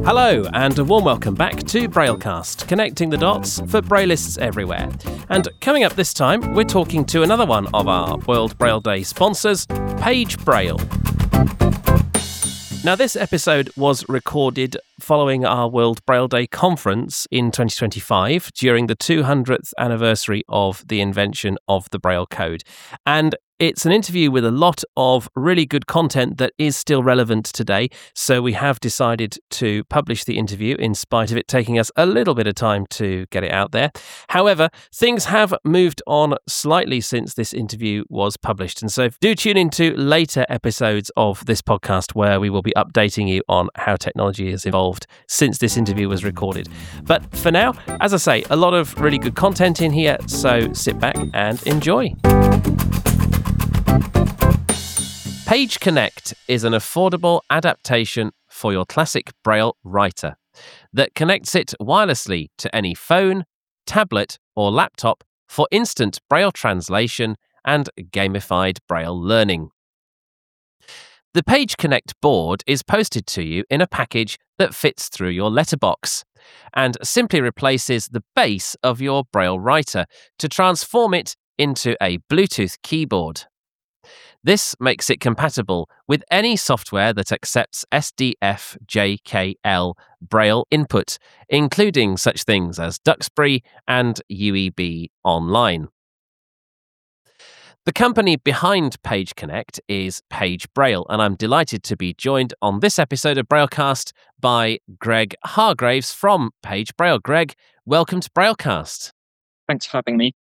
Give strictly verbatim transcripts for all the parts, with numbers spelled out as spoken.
Hello, and a warm welcome back to Braillecast, connecting the dots for Braillists everywhere. And coming up this time, we're talking to another one of our World Braille Day sponsors, Page Braille. Now, this episode was recorded following our World Braille Day conference in twenty twenty-five during the two hundredth anniversary of the invention of the Braille Code. And it's an interview with a lot of really good content that is still relevant today. So we have decided to publish the interview in spite of it taking us a little bit of time to get it out there. However, things have moved on slightly since this interview was published. And so do tune into later episodes of this podcast where we will be updating you on how technology has evolved since this interview was recorded. But for now, as I say, a lot of really good content in here. So sit back and enjoy. Page Connect is an affordable adaptation for your classic Braille writer that connects it wirelessly to any phone, tablet, or laptop for instant Braille translation and gamified Braille learning. The Page Connect board is posted to you in a package that fits through your letterbox and simply replaces the base of your Braille writer to transform it into a Bluetooth keyboard. This makes it compatible with any software that accepts S D F J K L Braille input, including such things as Duxbury and U E B Online. The company behind Page Connect is Page Braille, and I'm delighted to be joined on this episode of Braillecast by Greg Hargraves from Page Braille. Greg, welcome to Braillecast. Thanks for having me.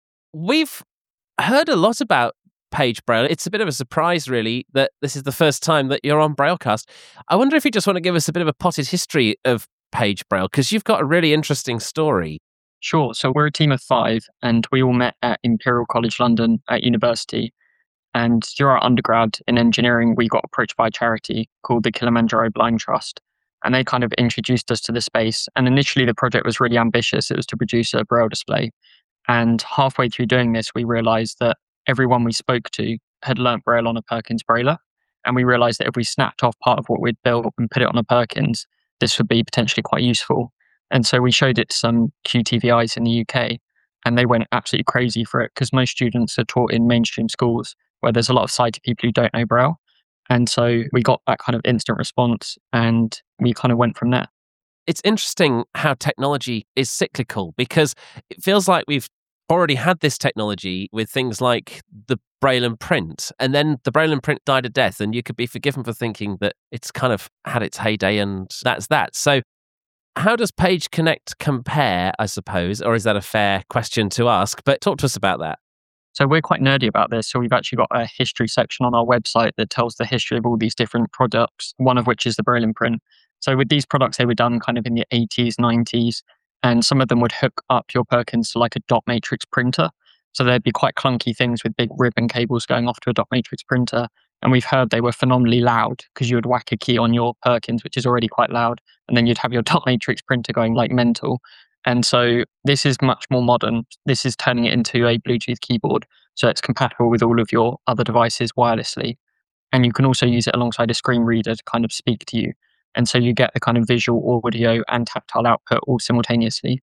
We've heard a lot about Page Braille. It's a bit of a surprise, really, that this is the first time that you're on Braillecast. I wonder if you just want to give us a bit of a potted history of Page Braille, because you've got a really interesting story. Sure. So we're a team of five, and we all met at Imperial College London at university. And through our undergrad in engineering, we got approached by a charity called the Kilimanjaro Blind Trust. And they kind of introduced us to the space. And initially, the project was really ambitious. It was to produce a Braille display. And halfway through doing this, we realized that everyone we spoke to had learnt Braille on a Perkins Brailler. And we realized that if we snapped off part of what we'd built and put it on a Perkins, this would be potentially quite useful. And so we showed it to some Q T V Is in the U K, and they went absolutely crazy for it because most students are taught in mainstream schools where there's a lot of sighted people who don't know Braille. And so we got that kind of instant response, and we kind of went from there. It's interesting how technology is cyclical, because it feels like we've already had this technology with things like the Braille and Print, and then the Braille and Print died a death, and you could be forgiven for thinking that it's kind of had its heyday and that's that. So how does Page Connect compare, I suppose, or is that a fair question to ask? But talk to us about that. So we're quite nerdy about this. So we've actually got a history section on our website that tells the history of all these different products, one of which is the Braille and Print. So with these products, they were done kind of in the eighties, nineties, and some of them would hook up your Perkins to like a dot matrix printer. So there'd be quite clunky things with big ribbon cables going off to a dot matrix printer. And we've heard they were phenomenally loud because you would whack a key on your Perkins, which is already quite loud, and then you'd have your dot matrix printer going like mental. And so this is much more modern. This is turning it into a Bluetooth keyboard. So it's compatible with all of your other devices wirelessly. And you can also use it alongside a screen reader to kind of speak to you. And so you get the kind of visual, audio, and tactile output all simultaneously.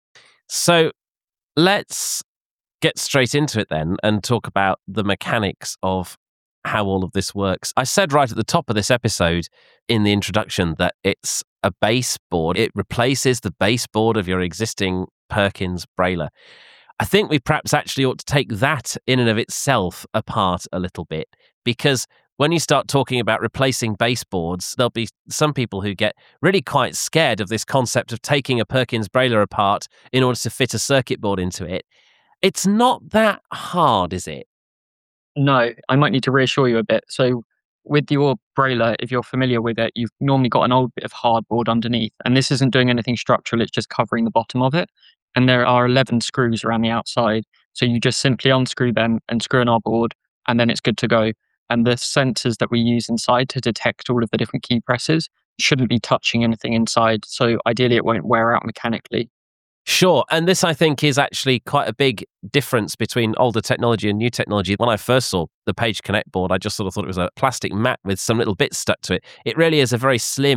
So let's get straight into it then and talk about the mechanics of how all of this works. I said right at the top of this episode in the introduction that it's a base board. It replaces the base board of your existing Perkins Brailler. I think we perhaps actually ought to take that in and of itself apart a little bit, because when you start talking about replacing baseboards, there'll be some people who get really quite scared of this concept of taking a Perkins Brailler apart in order to fit a circuit board into it. It's not that hard, is it? No, I might need to reassure you a bit. So with your Brailler, if you're familiar with it, you've normally got an old bit of hardboard underneath. And this isn't doing anything structural, it's just covering the bottom of it. And there are eleven screws around the outside. So you just simply unscrew them and screw in our board, and then it's good to go. And the sensors that we use inside to detect all of the different key presses shouldn't be touching anything inside. So ideally, it won't wear out mechanically. Sure. And this, I think, is actually quite a big difference between older technology and new technology. When I first saw the Page Connect board, I just sort of thought it was a plastic mat with some little bits stuck to it. It really is a very slim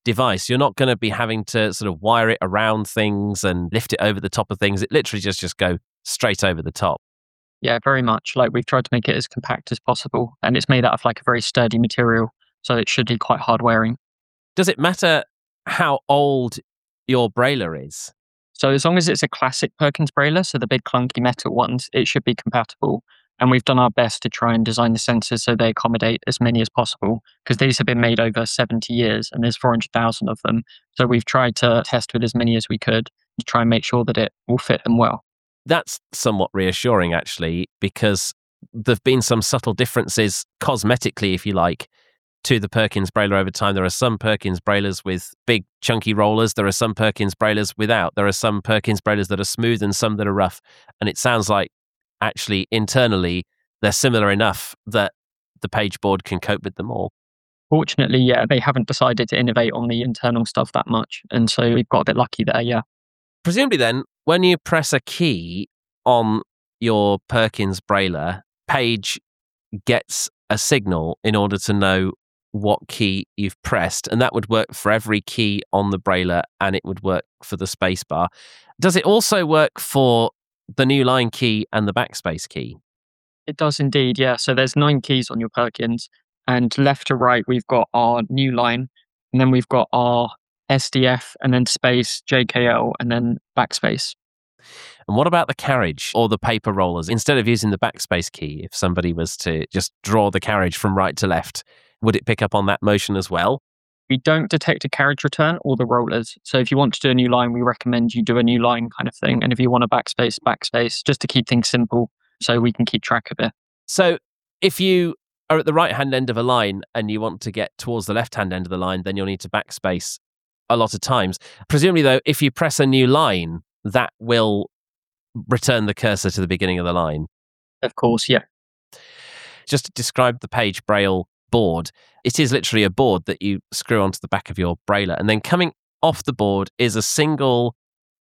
device. You're not going to be having to sort of wire it around things and lift it over the top of things. It literally just, just go straight over the top. Yeah, very much. Like we've tried to make it as compact as possible, and it's made out of like a very sturdy material, so it should be quite hard wearing. Does it matter how old your brailler is? So as long as it's a classic Perkins brailler, so the big clunky metal ones, it should be compatible. And we've done our best to try and design the sensors so they accommodate as many as possible, because these have been made over seventy years and there's four hundred thousand of them. So we've tried to test with as many as we could to try and make sure that it will fit them well. That's somewhat reassuring, actually, because there've been some subtle differences cosmetically, if you like, to the Perkins brailler over time. There are some Perkins braillers with big chunky rollers. There are some Perkins braillers without. There are some Perkins braillers that are smooth and some that are rough. And it sounds like actually internally they're similar enough that the page board can cope with them all. Fortunately, yeah, they haven't decided to innovate on the internal stuff that much. And so we've got a bit lucky there, yeah. Presumably then, when you press a key on your Perkins brailler, Page gets a signal in order to know what key you've pressed, and that would work for every key on the brailler, and it would work for the spacebar. Does it also work for the new line key and the backspace key? It does indeed, yeah. So there's nine keys on your Perkins, and left to right we've got our new line, and then we've got our S D F, and then space, J K L, and then backspace. And what about the carriage or the paper rollers? Instead of using the backspace key, if somebody was to just draw the carriage from right to left, would it pick up on that motion as well? We don't detect a carriage return or the rollers. So if you want to do a new line, we recommend you do a new line kind of thing. And if you want a backspace, backspace, just to keep things simple so we can keep track of it. So if you are at the right-hand end of a line and you want to get towards the left-hand end of the line, then you'll need to backspace a lot of times. Presumably, though, if you press a new line, that will return the cursor to the beginning of the line. Of course, yeah. Just to describe the Page Braille board, it is literally a board that you screw onto the back of your brailler, and then coming off the board is a single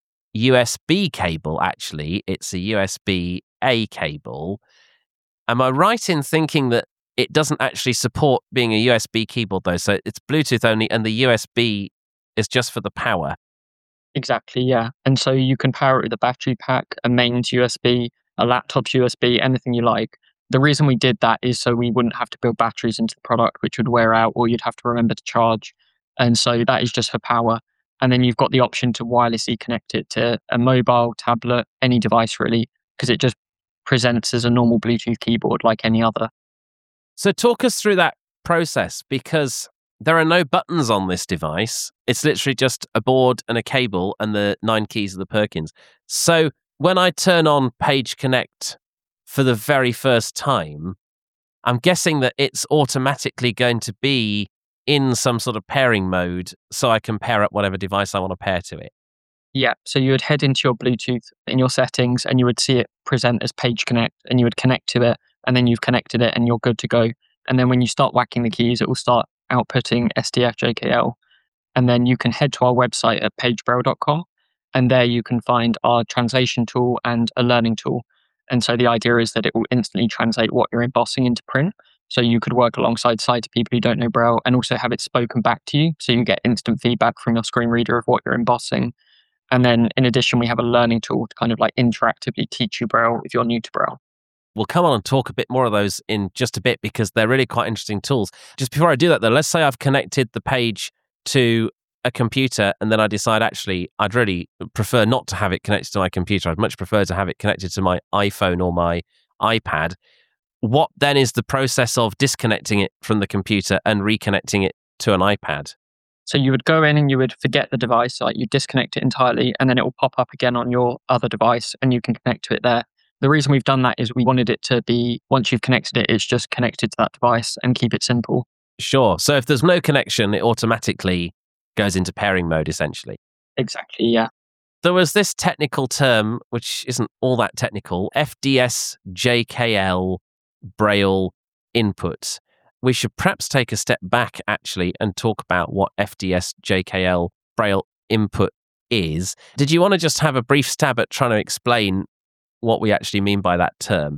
U S B cable. Actually, it's a U S B A cable. Am I right in thinking that it doesn't actually support being a U S B keyboard, though? So it's Bluetooth only, and the U S B is just for the power. Exactly, yeah. And so you can power it with a battery pack, a mains U S B, a laptop's U S B, anything you like. The reason we did that is so we wouldn't have to build batteries into the product, which would wear out, or you'd have to remember to charge. And so that is just for power. And then you've got the option to wirelessly connect it to a mobile, tablet, any device really, because it just presents as a normal Bluetooth keyboard like any other. So talk us through that process, because there are no buttons on this device. It's literally just a board and a cable and the nine keys of the Perkins. So when I turn on Page Connect for the very first time, I'm guessing that it's automatically going to be in some sort of pairing mode so I can pair up whatever device I want to pair to it. Yeah, so you would head into your Bluetooth in your settings and you would see it present as Page Connect, and you would connect to it, and then you've connected it and you're good to go. And then when you start whacking the keys, it will start outputting S D F, J K L. And then you can head to our website at page braille dot com, and there you can find our translation tool and a learning tool. And so the idea is that it will instantly translate what you're embossing into print. So you could work alongside sighted people who don't know Braille and also have it spoken back to you. So you get instant feedback from your screen reader of what you're embossing. And then in addition, we have a learning tool to kind of like interactively teach you Braille if you're new to Braille. We'll come on and talk a bit more of those in just a bit, because they're really quite interesting tools. Just before I do that, though, let's say I've connected the Page to a computer, and then I decide actually I'd really prefer not to have it connected to my computer. I'd much prefer to have it connected to my iPhone or my iPad. What then is the process of disconnecting it from the computer and reconnecting it to an iPad? So you would go in and you would forget the device, like you disconnect it entirely, and then it will pop up again on your other device and you can connect to it there. The reason we've done that is we wanted it to be, once you've connected it, it's just connected to that device and keep it simple. Sure. So if there's no connection, it automatically goes into pairing mode, essentially. Exactly, yeah. There was this technical term, which isn't all that technical, F D S J K L Braille input. We should perhaps take a step back, actually, and talk about what F D S J K L Braille input is. Did you want to just have a brief stab at trying to explain what we actually mean by that term?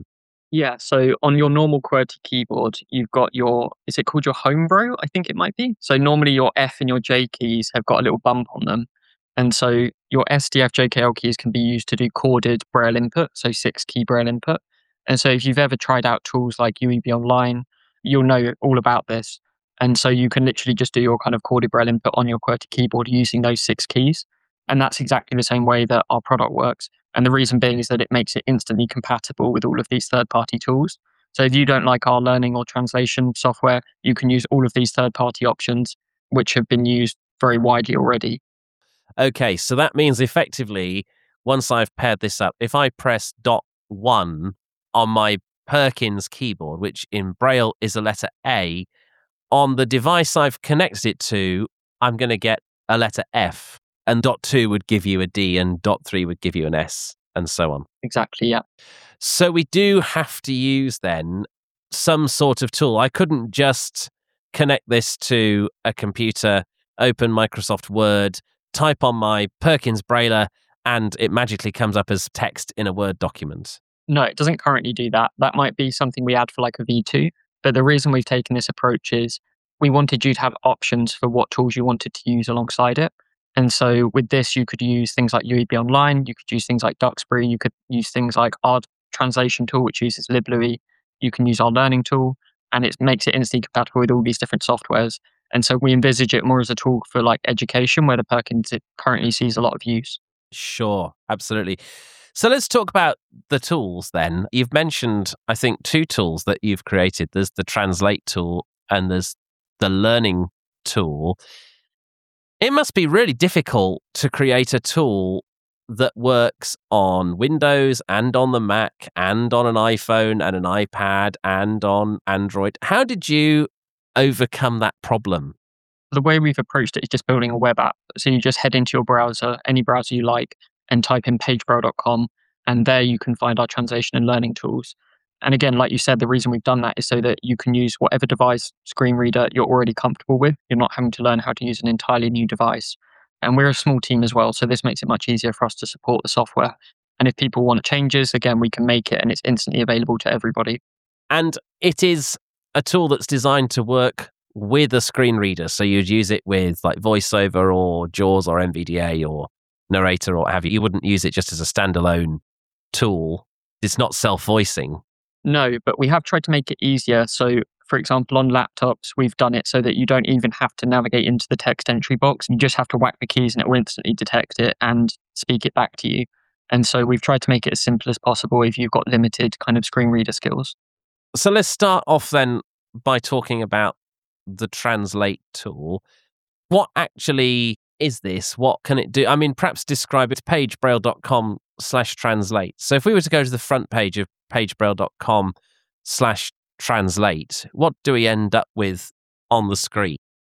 Yeah, so on your normal QWERTY keyboard, you've got your, is it called your home braille? I think it might be. So normally your F and your J keys have got a little bump on them. And so your S D F J K L keys can be used to do chorded braille input, so six key braille input. And so if you've ever tried out tools like U E B Online, you'll know all about this. And so you can literally just do your kind of chorded braille input on your QWERTY keyboard using those six keys. And that's exactly the same way that our product works. And the reason being is that it makes it instantly compatible with all of these third-party tools. So if you don't like our learning or translation software, you can use all of these third-party options, which have been used very widely already. Okay, so that means effectively, once I've paired this up, if I press dot one on my Perkins keyboard, which in Braille is a letter A, on the device I've connected it to, I'm going to get a letter F. And dot two would give you a D, and dot three would give you an S, and so on. Exactly, yeah. So we do have to use then some sort of tool. I couldn't just connect this to a computer, open Microsoft Word, type on my Perkins Brailler, and it magically comes up as text in a Word document. No, it doesn't currently do that. That might be something we add for like a V two. But the reason we've taken this approach is we wanted you to have options for what tools you wanted to use alongside it. And so with this, you could use things like U E B Online, you could use things like Duxbury, you could use things like our translation tool, which uses LibLouis, you can use our learning tool, and it makes it instantly compatible with all these different softwares. And so we envisage it more as a tool for like education, where the Perkins it currently sees a lot of use. Sure, absolutely. So let's talk about the tools then. You've mentioned, I think, two tools that you've created. There's the Translate tool and there's the Learning tool. It must be really difficult to create a tool that works on Windows and on the Mac and on an iPhone and an iPad and on Android. How did you overcome that problem? The way we've approached it is just building a web app. So you just head into your browser, any browser you like, and type in page braille dot com. And there you can find our translation and learning tools. And again, like you said, the reason we've done that is so that you can use whatever device screen reader you're already comfortable with. You're not having to learn how to use an entirely new device. And we're a small team as well, so this makes it much easier for us to support the software. And if people want changes, again, we can make it and it's instantly available to everybody. And it is a tool that's designed to work with a screen reader. So you'd use it with like VoiceOver or JAWS or N V D A or Narrator or what have you. You wouldn't use it just as a standalone tool. It's not self-voicing. No, but we have tried to make it easier. So, for example, on laptops, we've done it so that you don't even have to navigate into the text entry box. You just have to whack the keys and it will instantly detect it and speak it back to you. And so we've tried to make it as simple as possible if you've got limited kind of screen reader skills. So let's start off then by talking about the Translate tool. What actually is this? What can it do? I mean, perhaps describe it. page braille dot com slash translate. So if we were to go to the front page of page braille dot com slash translate, what do we end up with on the screen?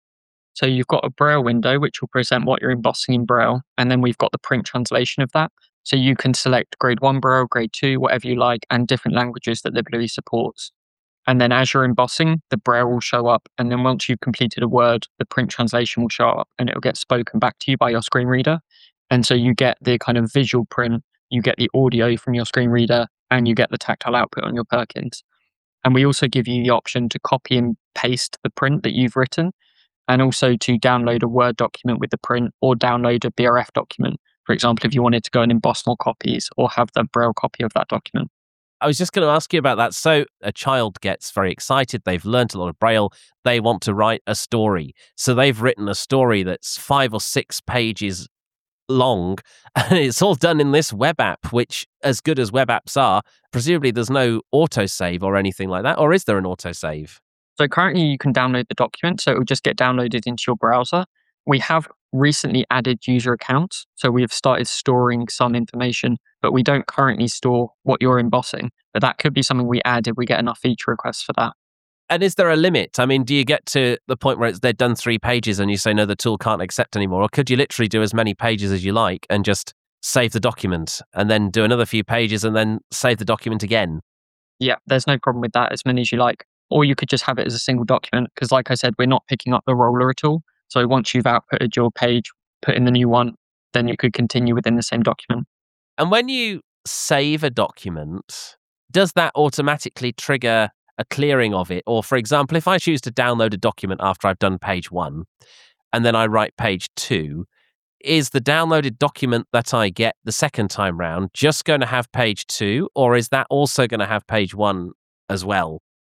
So you've got a Braille window, which will present what you're embossing in Braille. And then we've got the print translation of that. So you can select grade one Braille, grade two, whatever you like, and different languages that LibLouis supports. And then as you're embossing, the Braille will show up. And then once you've completed a word, the print translation will show up and it will get spoken back to you by your screen reader. And so you get the kind of visual print, you get the audio from your screen reader, and you get the tactile output on your Perkins. And we also give you the option to copy and paste the print that you've written, and also to download a Word document with the print or download a B R F document. For example, if you wanted to go and emboss more copies or have the Braille copy of that document. I was just going to ask you about that. So a child gets very excited. They've learned a lot of Braille. They want to write a story. So they've written a story that's five or six pages long, and it's all done in this web app, which, as good as web apps are, presumably there's no autosave or anything like that. Or is there an autosave? So currently you can download the document, so it will just get downloaded into your browser. We have recently added user accounts, so we have started storing some information, but we don't currently store what you're embossing. But that could be something we add if we get enough feature requests for that. And is there a limit? I mean, do you get to the point where it's they've done three pages and you say, no, the tool can't accept anymore? Or could you literally do as many pages as you like and just save the document and then do another few pages and then save the document again? Yeah, there's no problem with that, as many as you like. Or you could just have it as a single document, because like I said, we're not picking up the roller at all. So once you've outputted your page, put in the new one, then you could continue within the same document. And when you save a document, does that automatically trigger a clearing of it? Or, for example, if I choose to download a document after I've done page one and then I write page two, is the downloaded document that I get the second time round just going to have page two, or is that also going to have page one as well?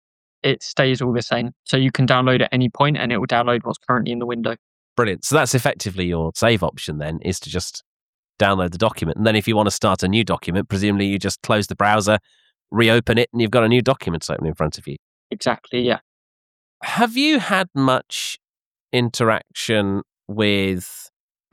It stays all the same. So you can download at any point and it will download what's currently in the window. Brilliant. So that's effectively your save option then, is to just download the document. And then if you want to start a new document, presumably you just close the browser, reopen it, and you've got a new document open in front of you. Exactly, yeah. Have you had much interaction with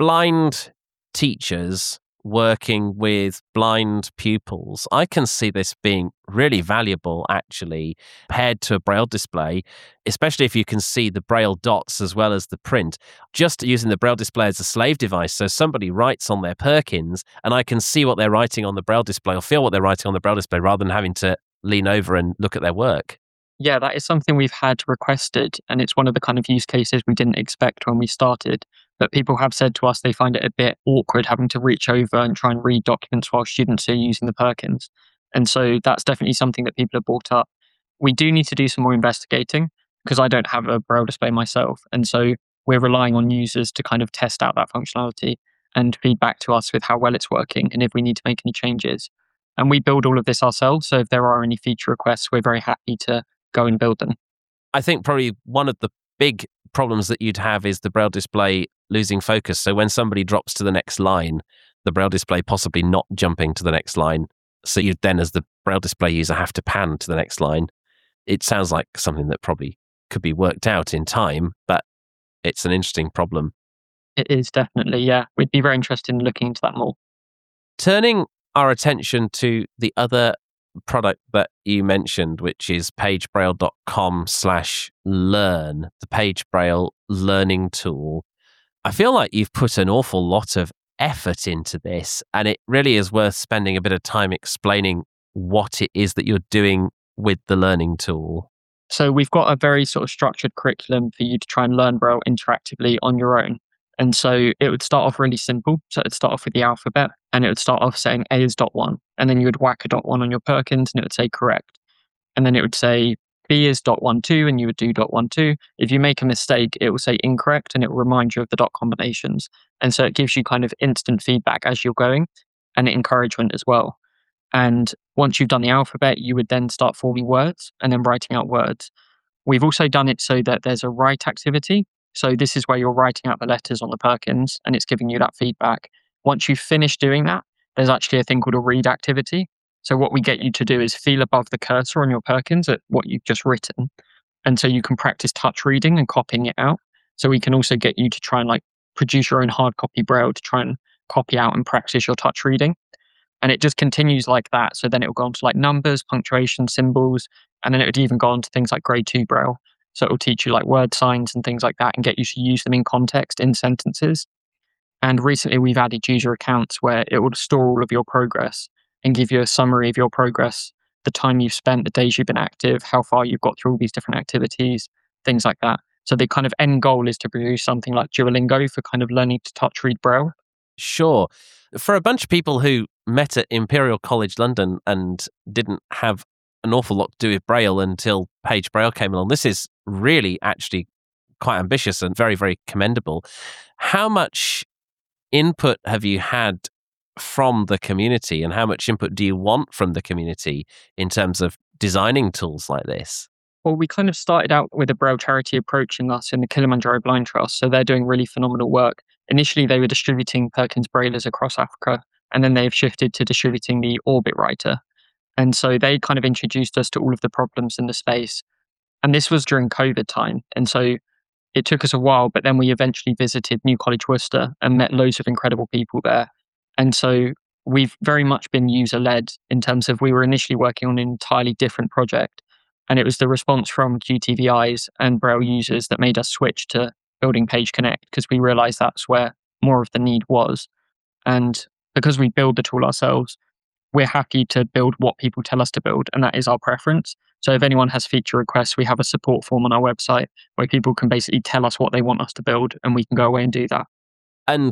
blind teachers working with blind pupils? I can see this being really valuable, actually, paired to a Braille display, especially if you can see the Braille dots as well as the print. Just using the Braille display as a slave device, so somebody writes on their Perkins and I can see what they're writing on the Braille display or feel what they're writing on the Braille display rather than having to lean over and look at their work. Yeah, that is something we've had requested, and it's one of the kind of use cases we didn't expect when we started. But people have said to us they find it a bit awkward having to reach over and try and read documents while students are using the Perkins. And so that's definitely something that people have brought up. We do need to do some more investigating because I don't have a Braille display myself. And so we're relying on users to kind of test out that functionality and feedback to us with how well it's working and if we need to make any changes. And we build all of this ourselves. So if there are any feature requests, we're very happy to go and build them. I think probably one of the big problems that you'd have is the Braille display losing focus. So when somebody drops to the next line, the Braille display possibly not jumping to the next line. So you'd then, as the Braille display user, have to pan to the next line. It sounds like something that probably could be worked out in time, but it's an interesting problem. It is definitely, yeah. We'd be very interested in looking into that more. Turning our attention to the other product that you mentioned, which is pagebraille.com slash learn, the Page Braille learning tool. I feel like you've put an awful lot of effort into this, and it really is worth spending a bit of time explaining what it is that you're doing with the learning tool. So we've got a very sort of structured curriculum for you to try and learn Braille interactively on your own. And so it would start off really simple. So it'd start off with the alphabet, and it would start off saying A is dot one. And then you would whack a dot one on your Perkins and it would say correct. And then it would say B is dot one two, and you would do dot one two. If you make a mistake, it will say incorrect and it will remind you of the dot combinations. And so it gives you kind of instant feedback as you're going and encouragement as well. And once you've done the alphabet, you would then start forming words and then writing out words. We've also done it so that there's a write activity. So this is where you're writing out the letters on the Perkins and it's giving you that feedback. Once you finish doing that, there's actually a thing called a read activity. So what we get you to do is feel above the cursor on your Perkins at what you've just written. And so you can practice touch reading and copying it out. So we can also get you to try and like produce your own hard copy Braille to try and copy out and practice your touch reading. And it just continues like that. So then it will go on to like numbers, punctuation, symbols, and then it would even go on to things like grade two Braille. So it will teach you like word signs and things like that and get you to use them in context in sentences. And recently we've added user accounts where it will store all of your progress and give you a summary of your progress, the time you've spent, the days you've been active, how far you've got through all these different activities, things like that. So the kind of end goal is to produce something like Duolingo for kind of learning to touch read Braille. Sure. For a bunch of people who met at Imperial College London and didn't have an awful lot to do with Braille until Page Braille came along, this is really actually quite ambitious and very, very commendable. How much input have you had from the community, and how much input do you want from the community in terms of designing tools like this? Well, we kind of started out with a Braille charity approaching us in the Kilimanjaro Blind Trust. So they're doing really phenomenal work. Initially, they were distributing Perkins Braillers across Africa, and then they've shifted to distributing the Orbit Writer. And so they kind of introduced us to all of the problems in the space. And this was during COVID time. And so it took us a while, but then we eventually visited New College Worcester and met loads of incredible people there. And so we've very much been user-led in terms of we were initially working on an entirely different project. And it was the response from Q T V Is and Braille users that made us switch to building Page Connect, because we realized that's where more of the need was. And because we build the tool ourselves, we're happy to build what people tell us to build, and that is our preference. So if anyone has feature requests, we have a support form on our website where people can basically tell us what they want us to build, and we can go away and do that. And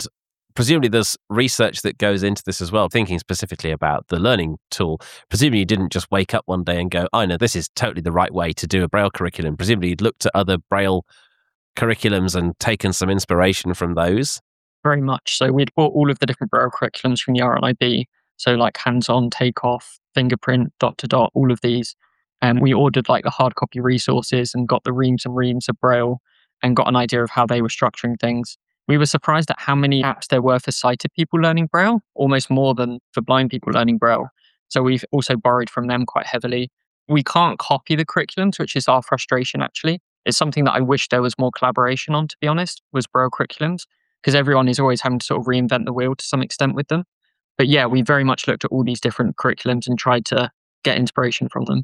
presumably there's research that goes into this as well, thinking specifically about the learning tool. Presumably you didn't just wake up one day and go, I know this is totally the right way to do a Braille curriculum. Presumably you'd looked at other Braille curriculums and taken some inspiration from those. Very much. So we'd bought all of the different Braille curriculums from the R L I B. So like hands-on, takeoff, fingerprint, dot to dot, all of these. And we ordered like the hard copy resources and got the reams and reams of Braille and got an idea of how they were structuring things. We were surprised at how many apps there were for sighted people learning Braille, almost more than for blind people learning Braille. So we've also borrowed from them quite heavily. We can't copy the curriculums, which is our frustration actually. It's something that I wish there was more collaboration on, to be honest, was Braille curriculums, because everyone is always having to sort of reinvent the wheel to some extent with them. But yeah, we very much looked at all these different curriculums and tried to get inspiration from them.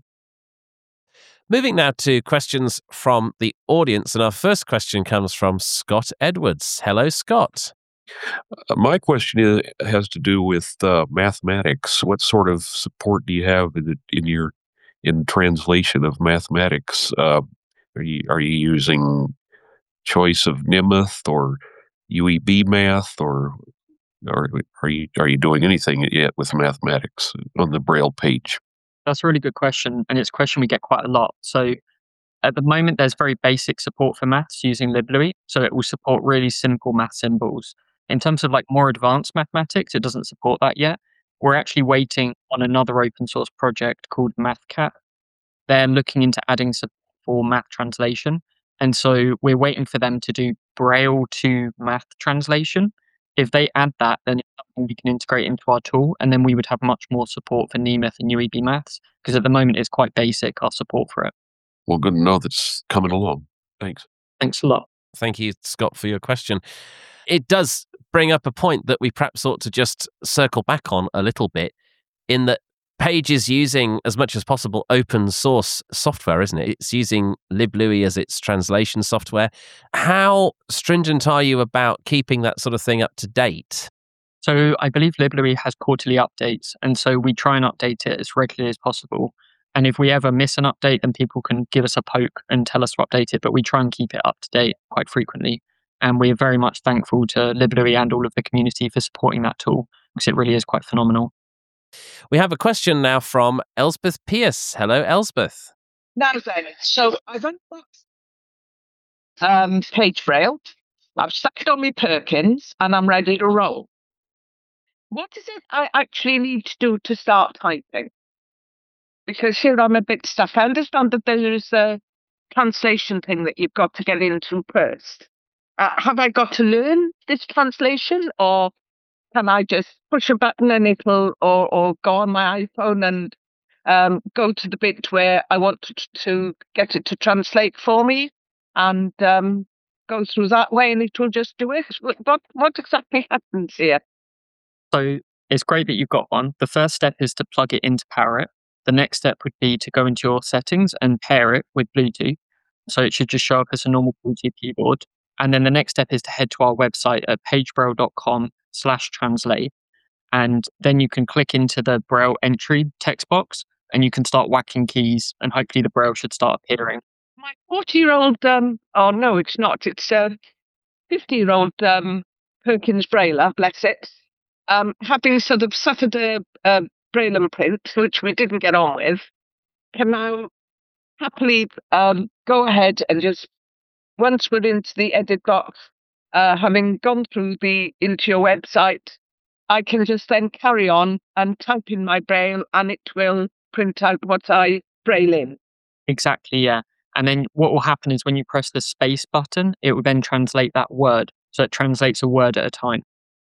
Moving now to questions from the audience. And our first question comes from Scott Edwards. Hello, Scott. Uh, my question is, has to do with uh, mathematics. What sort of support do you have in, in your in translation of mathematics? Uh, are you are you using choice of Nemeth or U E B math, or or are you are you doing anything yet with mathematics on the Braille page? That's a really good question, and it's a question we get quite a lot. So at the moment, there's very basic support for maths using LibLouis, so it will support really simple math symbols. In terms of like more advanced mathematics, it doesn't support that yet. We're actually waiting on another open source project called MathCat. They're looking into adding support for math translation, and so we're waiting for them to do Braille to math translation. If they add that, then it's something we can integrate into our tool, and then we would have much more support for Nemeth and U E B maths, because at the moment it's quite basic, our support for it. Well, good to know that's coming along. Thanks. Thanks a lot. Thank you, Scott, for your question. It does bring up a point that we perhaps ought to just circle back on a little bit, in that Page is using, as much as possible, open source software, isn't it? It's using LibLouis as its translation software. How stringent are you about keeping that sort of thing up to date? So I believe LibLouis has quarterly updates, and so we try and update it as regularly as possible. And if we ever miss an update, then people can give us a poke and tell us to update it, but we try and keep it up to date quite frequently. And we're very much thankful to LibLouis and all of the community for supporting that tool, because it really is quite phenomenal. We have a question now from Elspeth Pierce. Hello, Elspeth. Now then, so I've unboxed um, Page Braille. I've stuck it on my Perkins and I'm ready to roll. What is it I actually need to do to start typing? Because here I'm a bit stuck. I understand that there is a translation thing that you've got to get into first. Uh, have I got to learn this translation, or can I just push a button and it'll, or, or go on my iPhone and um, go to the bit where I want to, to get it to translate for me and um, go through that way and it will just do it? What, what exactly happens here? So it's great that you've got one. The first step is to plug it into Parrot. The next step would be to go into your settings and pair it with Bluetooth. So it should just show up as a normal Bluetooth keyboard. And then the next step is to head to our website at pagebraille.com slash translate. And then you can click into the Braille entry text box and you can start whacking keys and hopefully the Braille should start appearing. My forty-year-old, um, oh no, it's not. It's a fifty-year-old um, Perkins Brailler, bless it, um, having sort of suffered a, a Braille imprint, which we didn't get on with, can now happily um, go ahead and just, once we're into the edit box, uh, having gone through the into your website, I can just then carry on and type in my Braille and it will print out what I Braille in. Exactly, yeah. And then what will happen is when you press the space button, it will then translate that word. So it translates a word at a time.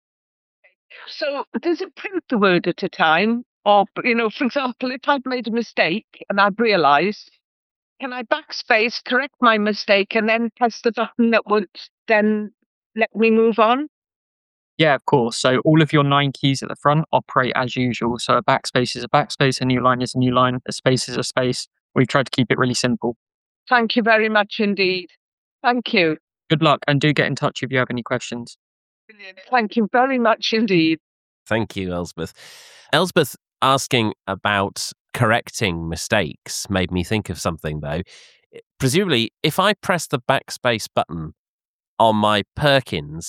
So does it print the word at a time? Or, you know, for example, if I've made a mistake and I've realised, can I backspace, correct my mistake, and then press the button that would then let me move on? Yeah, of course. So all of your nine keys at the front operate as usual. So a backspace is a backspace, a new line is a new line, a space is a space. We've tried to keep it really simple. Thank you very much indeed. Thank you. Good luck, and do get in touch if you have any questions. Thank you very much indeed. Thank you, Elspeth. Elspeth asking about correcting mistakes made me think of something, though. Presumably, if I press the backspace button on my Perkins,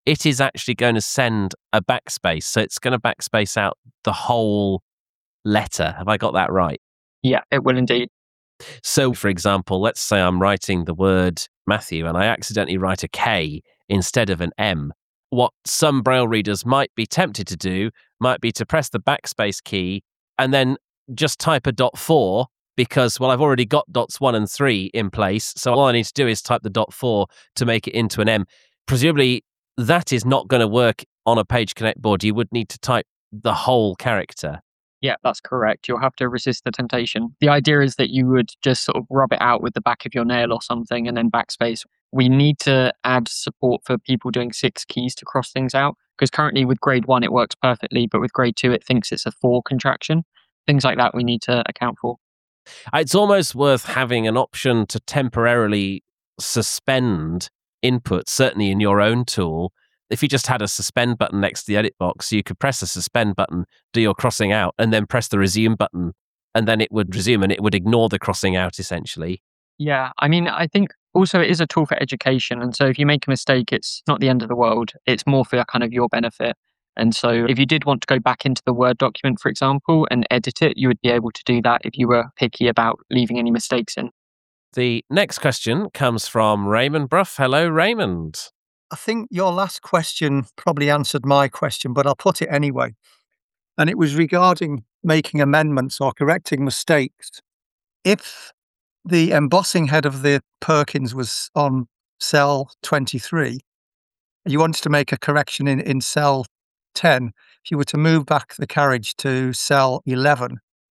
it is actually going to send a backspace. So it's going to backspace out the whole letter. Have I got that right? Yeah, it will indeed. So, for example, let's say I'm writing the word Matthew and I accidentally write a K instead of an M. What some Braille readers might be tempted to do might be to press the backspace key and then just type a dot four because, well, I've already got dots one and three in place. So all I need to do is type the dot four to make it into an M. Presumably, that is not going to work on a Page Connect board. You would need to type the whole character. Yeah, that's correct. You'll have to resist the temptation. The idea is that you would just sort of rub it out with the back of your nail or something and then backspace. We need to add support for people doing six keys to cross things out, because currently with grade one, it works perfectly, but with grade two, it thinks it's a four contraction. Things like that we need to account for. It's almost worth having an option to temporarily suspend input, certainly in your own tool. If you just had a suspend button next to the edit box, you could press the suspend button, do your crossing out, and then press the resume button, and then it would resume and it would ignore the crossing out, essentially. Yeah, I mean, I think also it is a tool for education. And so if you make a mistake, it's not the end of the world. It's more for kind of your benefit. And so if you did want to go back into the Word document, for example, and edit it, you would be able to do that if you were picky about leaving any mistakes in. The next question comes from Raymond Bruff. Hello, Raymond. I think your last question probably answered my question, but I'll put it anyway. And it was regarding making amendments or correcting mistakes. If the embossing head of the Perkins was on cell twenty-three, and you wanted to make a correction in, in cell ten, if you were to move back the carriage to cell eleven,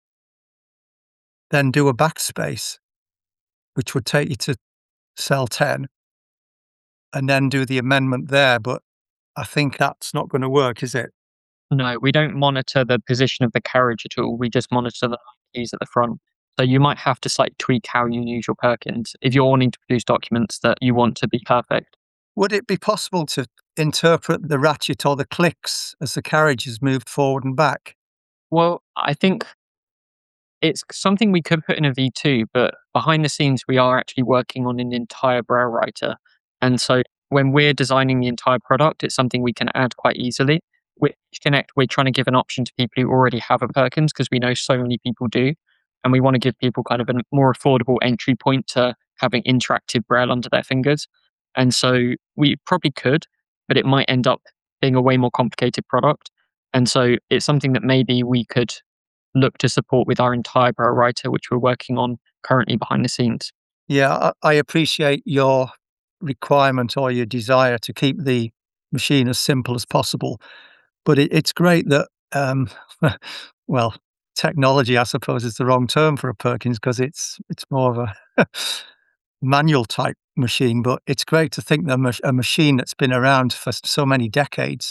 then do a backspace, which would take you to cell ten, and then do the amendment there. But I think that's not going to work, is it? No, we don't monitor the position of the carriage at all. We just monitor the keys at the front. So you might have to slightly tweak how you use your Perkins if you're wanting to produce documents that you want to be perfect. Would it be possible to interpret the ratchet or the clicks as the carriage is moved forward and back? Well, I think it's something we could put in a V two, but behind the scenes, we are actually working on an entire Braille writer. And so when we're designing the entire product, it's something we can add quite easily. With Connect, we're trying to give an option to people who already have a Perkins, because we know so many people do. And we want to give people kind of a more affordable entry point to having interactive Braille under their fingers. And so we probably could, but it might end up being a way more complicated product. And so it's something that maybe we could look to support with our entire Braille writer, which we're working on currently behind the scenes. Yeah, I, I appreciate your requirement or your desire to keep the machine as simple as possible. But it, it's great that, um, well, technology, I suppose, is the wrong term for a Perkins, because it's it's more of a manual type machine. But it's great to think that a machine that's been around for so many decades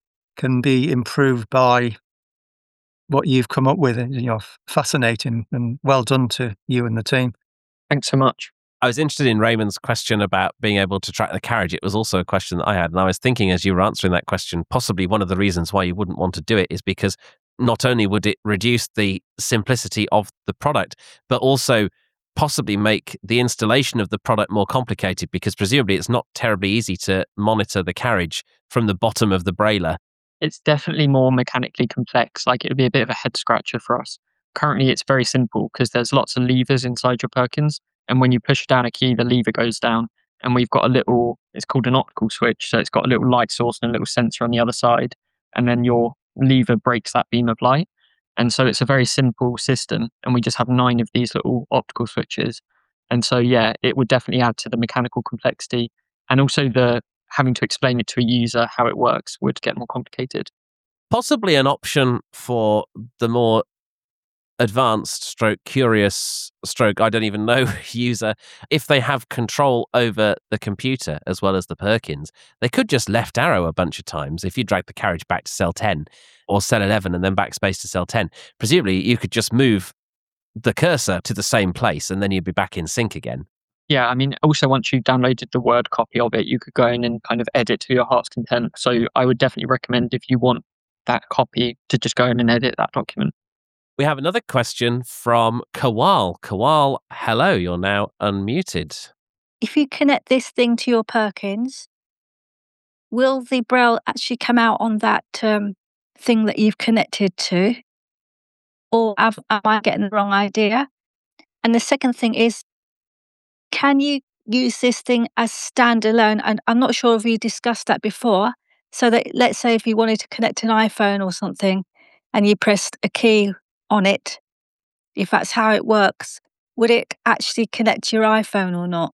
can be improved by what you've come up with. You know, fascinating, and well done to you and the team. Thanks so much. I was interested in Raymond's question about being able to track the carriage. It was also a question that I had. And I was thinking as you were answering that question, possibly one of the reasons why you wouldn't want to do it is because not only would it reduce the simplicity of the product, but also possibly make the installation of the product more complicated, because presumably it's not terribly easy to monitor the carriage from the bottom of the Brailler. It's definitely more mechanically complex. Like, it would be a bit of a head scratcher for us. Currently, it's very simple because there's lots of levers inside your Perkins. And when you push down a key, the lever goes down. And we've got a little, it's called an optical switch. So it's got a little light source and a little sensor on the other side. And then your lever breaks that beam of light. And so it's a very simple system. And we just have nine of these little optical switches. And so, yeah, it would definitely add to the mechanical complexity. And also the having to explain it to a user how it works would get more complicated. Possibly an option for the more advanced stroke curious stroke I don't even know user, if they have control over the computer as well as the Perkins, they could just left arrow a bunch of times. If you drag the carriage back to cell ten or cell eleven and then backspace to cell ten, presumably you could just move the cursor to the same place and then you'd be back in sync again. Yeah, I mean, also once you've downloaded the Word copy of it, you could go in and kind of edit to your heart's content. So I would definitely recommend, if you want that copy, to just go in and edit that document. We have another question from Kawal. Kawal, hello, you're now unmuted. If you connect this thing to your Perkins, will the Braille actually come out on that um, thing that you've connected to? Or have, am I getting the wrong idea? And the second thing is, can you use this thing as standalone? And I'm not sure if you discussed that before. So that, let's say if you wanted to connect an iPhone or something and you pressed a key on it, if that's how it works, would it actually connect to your iPhone or not?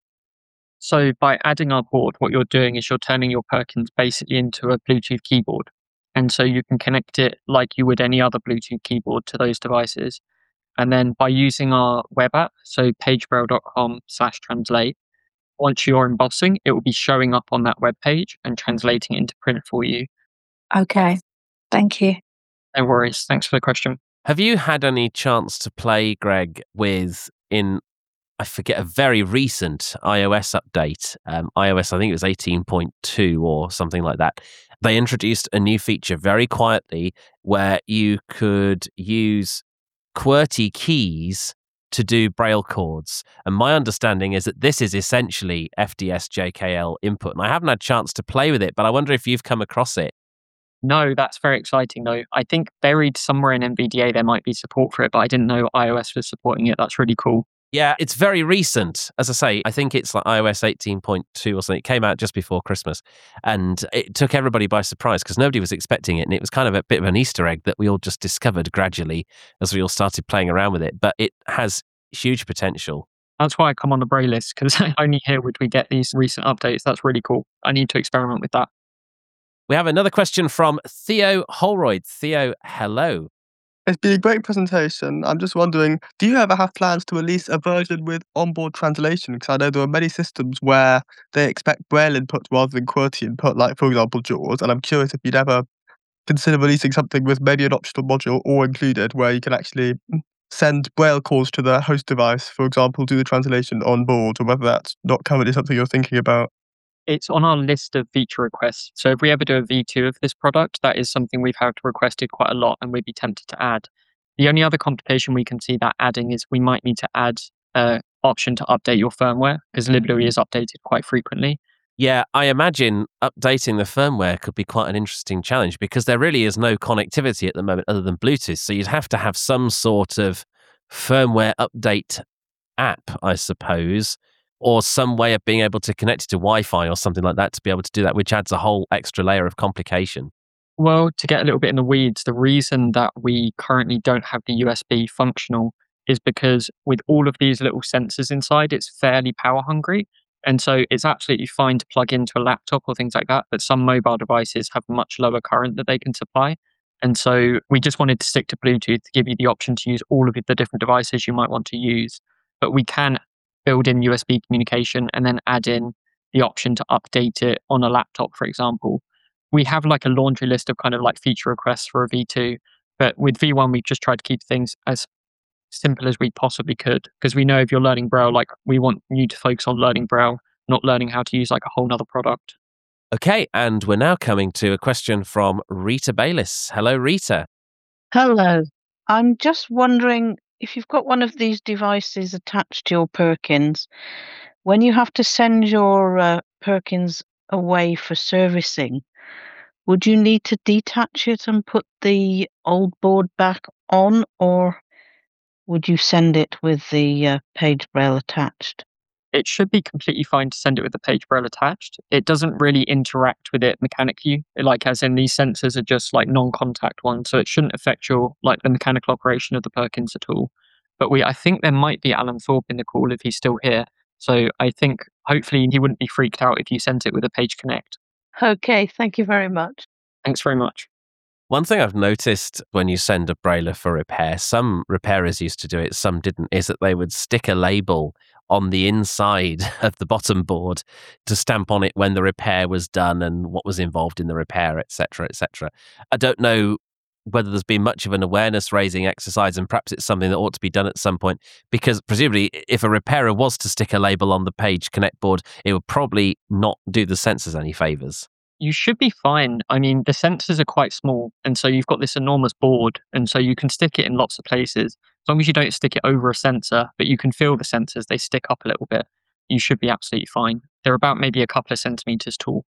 So by adding our board, what you're doing is you're turning your Perkins basically into a Bluetooth keyboard. And so you can connect it like you would any other Bluetooth keyboard to those devices. And then by using our web app, so pagebraille.com slash translate, once you're embossing, it will be showing up on that web page and translating it into print for you. Okay, thank you. No worries. Thanks for the question. Have you had any chance to play, Greg, with, in, I forget, a very recent iOS update, um, iOS, I think it was eighteen point two or something like that. They introduced a new feature very quietly where you could use QWERTY keys to do Braille chords. And my understanding is that this is essentially F D S J K L input. And I haven't had a chance to play with it, but I wonder if you've come across it. No, that's very exciting though. I think buried somewhere in N V D A there might be support for it, but I didn't know iOS was supporting it. That's really cool. Yeah, it's very recent. As I say, I think it's like iOS eighteen point two or something. It came out just before Christmas. And it took everybody by surprise because nobody was expecting it. And it was kind of a bit of an Easter egg that we all just discovered gradually as we all started playing around with it. But it has huge potential. That's why I come on the Braille list, because only here would we get these recent updates. That's really cool. I need to experiment with that. We have another question from Theo Holroyd. Theo, hello. It's been a great presentation. I'm just wondering, do you ever have plans to release a version with onboard translation? Because I know there are many systems where they expect Braille input rather than QWERTY input, like, for example, JAWS. And I'm curious if you'd ever consider releasing something with maybe an optional module or included where you can actually send Braille calls to the host device, for example, do the translation on board, or whether that's not currently something you're thinking about. It's on our list of feature requests. So if we ever do a V two of this product, that is something we've had requested quite a lot and we'd be tempted to add. The only other complication we can see that adding is we might need to add an option to update your firmware because Libri is updated quite frequently. Yeah, I imagine updating the firmware could be quite an interesting challenge because there really is no connectivity at the moment other than Bluetooth. So you'd have to have some sort of firmware update app, I suppose, or some way of being able to connect it to Wi-Fi or something like that to be able to do that, which adds a whole extra layer of complication. Well, to get a little bit in the weeds, the reason that we currently don't have the U S B functional is because with all of these little sensors inside, it's fairly power hungry. And so it's absolutely fine to plug into a laptop or things like that, but some mobile devices have much lower current that they can supply. And so we just wanted to stick to Bluetooth to give you the option to use all of the different devices you might want to use. But we can build in U S B communication and then add in the option to update it on a laptop, for example. We have like a laundry list of kind of like feature requests for a V two, but with V one, we've just tried to keep things as simple as we possibly could because we know if you're learning Braille, like we want you to focus on learning Braille, not learning how to use like a whole nother product. Okay, and we're now coming to a question from Rita Bayliss. Hello, Rita. Hello. I'm just wondering if you've got one of these devices attached to your Perkins, when you have to send your uh, Perkins away for servicing, would you need to detach it and put the old board back on, or would you send it with the uh, Page Braille attached? It should be completely fine to send it with the Page Braille attached. It doesn't really interact with it mechanically, like as in these sensors are just like non-contact ones, so it shouldn't affect your like the mechanical operation of the Perkins at all. But we, I think there might be Alan Thorpe in the call if he's still here. So I think hopefully he wouldn't be freaked out if you sent it with a Page Connect. Okay, thank you very much. Thanks very much. One thing I've noticed when you send a Brailler for repair, some repairers used to do it, some didn't, is that they would stick a label on the inside of the bottom board to stamp on it when the repair was done and what was involved in the repair, et cetera, et cetera. I don't know whether there's been much of an awareness raising exercise, and perhaps it's something that ought to be done at some point, because presumably if a repairer was to stick a label on the Page Connect board, it would probably not do the sensors any favors. You should be fine. I mean, the sensors are quite small, and so you've got this enormous board, and so you can stick it in lots of places. As long as you don't stick it over a sensor, but you can feel the sensors, they stick up a little bit, you should be absolutely fine. They're about maybe a couple of centimeters tall.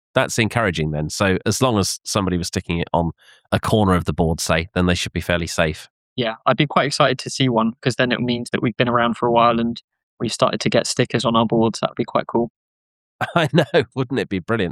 That's encouraging then. So as long as somebody was sticking it on a corner of the board, say, then they should be fairly safe. Yeah, I'd be quite excited to see one, because then it means that we've been around for a while and we've started to get stickers on our boards. That would be quite cool. I know, wouldn't it be brilliant?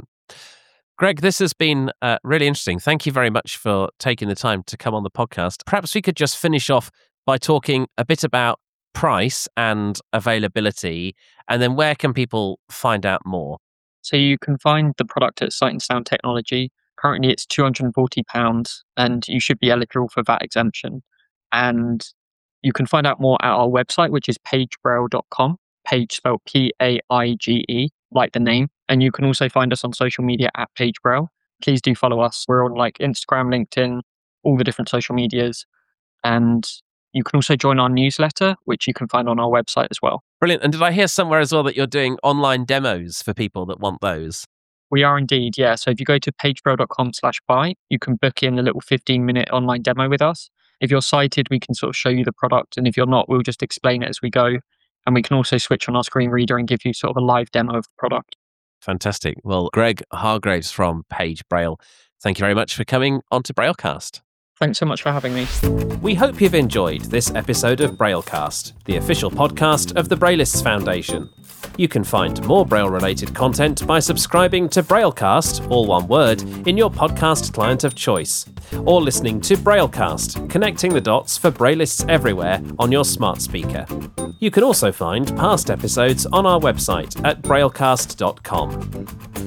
Greg, this has been uh, really interesting. Thank you very much for taking the time to come on the podcast. Perhaps we could just finish off by talking a bit about price and availability, and then where can people find out more? So you can find the product at Sight and Sound Technology. Currently it's two hundred forty pounds, and you should be eligible for V A T exemption. And you can find out more at our website, which is page braille dot com. Page spelled P A I G E, like the name. And you can also find us on social media at Page Braille. Please do follow us. We're on like Instagram, LinkedIn, all the different social medias. And you can also join our newsletter, which you can find on our website as well. Brilliant. And did I hear somewhere as well that you're doing online demos for people that want those? We are indeed, yeah. So if you go to page braille dot com slash buy, you can book in a little fifteen minute online demo with us. If you're sighted, we can sort of show you the product. And if you're not, we'll just explain it as we go. And we can also switch on our screen reader and give you sort of a live demo of the product. Fantastic. Well, Greg Hargraves from Page Braille, thank you very much for coming onto Braillecast. Thanks so much for having me. We hope you've enjoyed this episode of Braillecast, the official podcast of the Braillists Foundation. You can find more Braille-related content by subscribing to Braillecast, all one word, in your podcast client of choice, or listening to Braillecast, connecting the dots for Braillists everywhere on your smart speaker. You can also find past episodes on our website at braillecast dot com.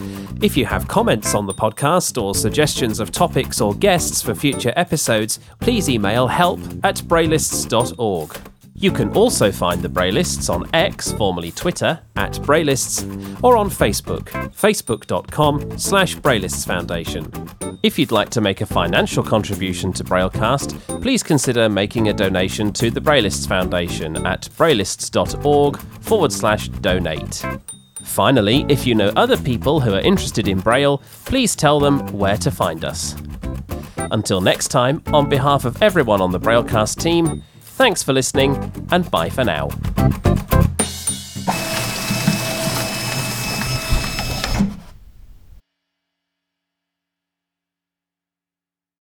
If you have comments on the podcast or suggestions of topics or guests for future episodes, please email help at braillists dot org. You can also find the Braillists on X, formerly Twitter, at Braillists, or on Facebook, facebook dot com slash Braillists Foundation. If you'd like to make a financial contribution to Braillecast, please consider making a donation to the Braillists Foundation at braillists dot org forward slash donate. Finally, if you know other people who are interested in Braille, please tell them where to find us. Until next time, on behalf of everyone on the Braillecast team, thanks for listening, and bye for now.